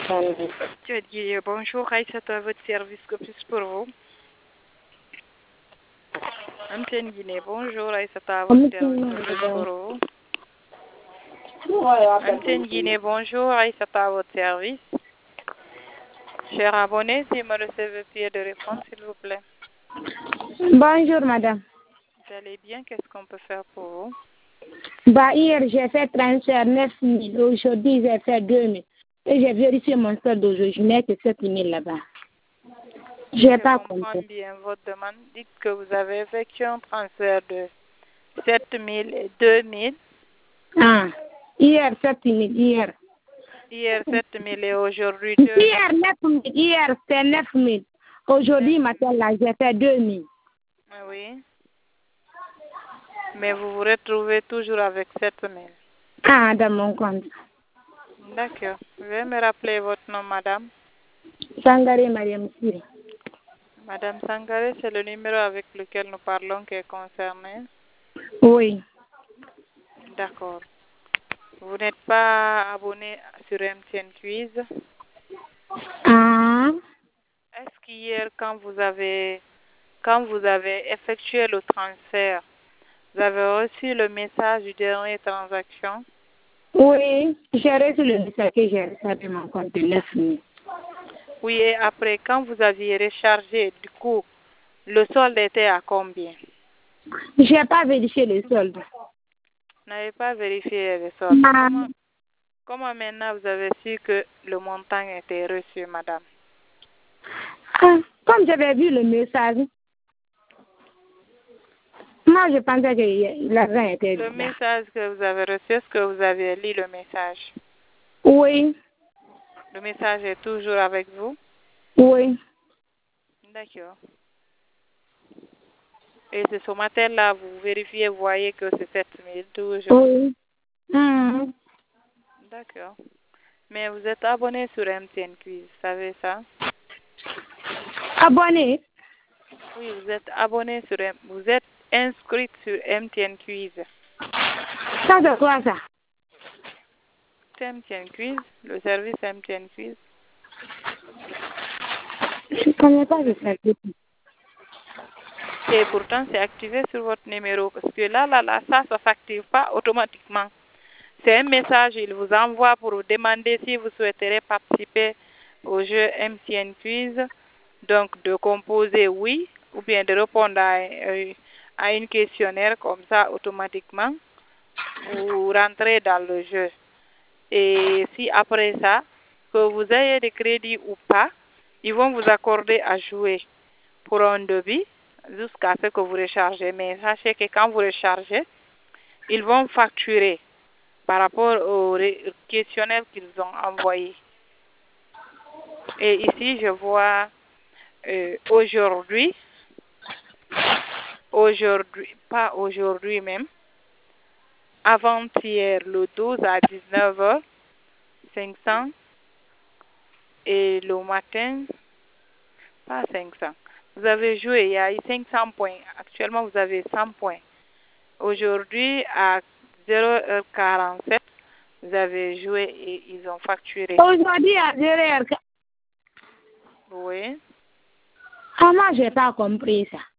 Tu dis bonjour, Aïssata, à votre service, que puis-je pour vous? MTN Guinée, bonjour, Aïssata, à votre service, que puis-je pour vous? MTN Guinée, bonjour, Aïssata, à votre service. Cher abonné, si me recevez pied de réponse, s'il vous plaît. Bonjour, madame. Vous allez bien? Qu'est-ce qu'on peut faire pour vous? Hier, j'ai fait transfert 9 000. Aujourd'hui, j'ai fait 2 000. Et j'ai vérifié mon solde d'aujourd'hui. Je n'ai que 7 000 là-bas. Je n'ai pas compris. Je comprends bien votre demande. Dites que vous avez effectué un transfert de 7 000 et 2 000. Ah, hier, 7 000. Hier. Hier, 7 000 et aujourd'hui 2 000. Hier, 9 000. Hier, c'était 9 000. Aujourd'hui, matin, là, j'ai fait 2 000. Oui. Mais vous vous retrouvez toujours avec 7 000. Ah, dans mon compte. D'accord. Veuillez me rappeler votre nom, madame. Sangaré Mariam Siri. Madame Sangaré, c'est le numéro avec lequel nous parlons qui est concerné? Oui. D'accord. Vous n'êtes pas abonné sur MTN Quiz? Ah. Est-ce qu'hier, quand vous avez effectué le transfert, vous avez reçu le message du dernier transaction? Oui, j'ai reçu le message que j'ai reçu de mon compte de 9 000. Oui, et après, quand vous aviez rechargé, du coup, le solde était à combien? Je n'ai pas vérifié le solde. Vous n'avez pas vérifié le solde. Comment maintenant vous avez su que le montant était reçu, madame? Ah, comme j'avais vu le message, moi je pensais que l'argent était Le là. message que vous avez reçu, est-ce que vous avez lu le message? Oui. Le message est toujours avec vous? Oui. D'accord. Et c'est ce matin-là, vous vérifiez, vous voyez que c'est 7 000 toujours? Oui. D'accord. Mais vous êtes abonné sur MTN Quiz, vous savez ça? Abonné? Oui, vous êtes abonné sur vous êtes inscrite sur MTN Quiz. Ça c'est quoi ça? C'est MTN Quiz, le service MTN Quiz. Je ne connais pas le service. Et pourtant, c'est activé sur votre numéro. Parce que là, ça ne s'active pas automatiquement. C'est un message, il vous envoie pour vous demander si vous souhaiterez participer au jeu MTN Quiz. Donc, de composer oui, ou bien de répondre à une questionnaire comme ça automatiquement. Vous rentrez dans le jeu. Et si après ça, que vous ayez des crédits ou pas, ils vont vous accorder à jouer pour un débit jusqu'à ce que vous rechargez. Mais sachez que quand vous rechargez, ils vont facturer par rapport au questionnaire qu'ils ont envoyé. Et ici, je vois pas aujourd'hui même, avant-hier, le 12 à 19h, 500, et le matin, pas 500. Vous avez joué, il y a eu 500 points. Actuellement, vous avez 100 points. Aujourd'hui, à 0h47, vous avez joué et ils ont facturé. Aujourd'hui à 0h. Oui. Ah, moi, je n'ai pas compris ça.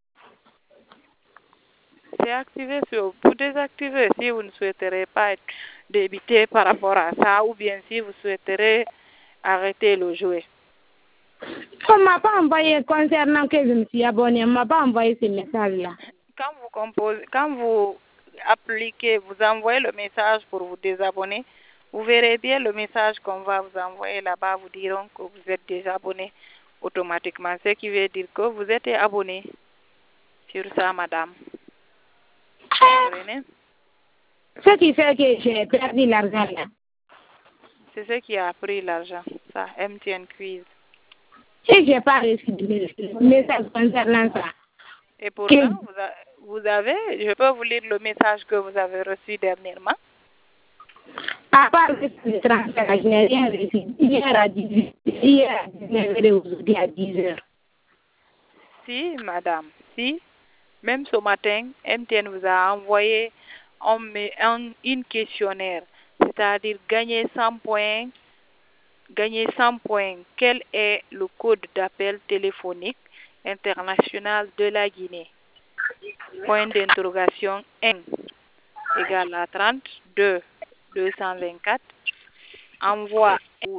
C'est activé pour désactiver si vous ne souhaiterez pas être débité par rapport à ça ou bien si vous souhaiterez arrêter le jouet. On ne m'a pas envoyé concernant que je me suis abonné. On ne m'a pas envoyé ce message-là. Quand vous appliquez, vous envoyez le message pour vous désabonner, vous verrez bien le message qu'on va vous envoyer là-bas, vous diront que vous êtes déjà abonné automatiquement, ce qui veut dire que vous êtes abonné sur ça, madame. Comprenez? Ce qui fait que j'ai perdu l'argent là. C'est ce qui a pris l'argent, ça, MTN Quiz. Et je n'ai pas reçu de message concernant ça. Et pourtant, vous avez, je peux vous lire le message que vous avez reçu dernièrement. À part le transfert, je n'ai rien reçu. Hier à 19h et aujourd'hui à 10h. Si, madame, si, même ce matin, MTN vous a envoyé une questionnaire, c'est-à-dire gagner 100 points gagné 100 points. Quel est le code d'appel téléphonique international de la Guinée? Point d'interrogation 1 égale à 30, 2, 224. Envoi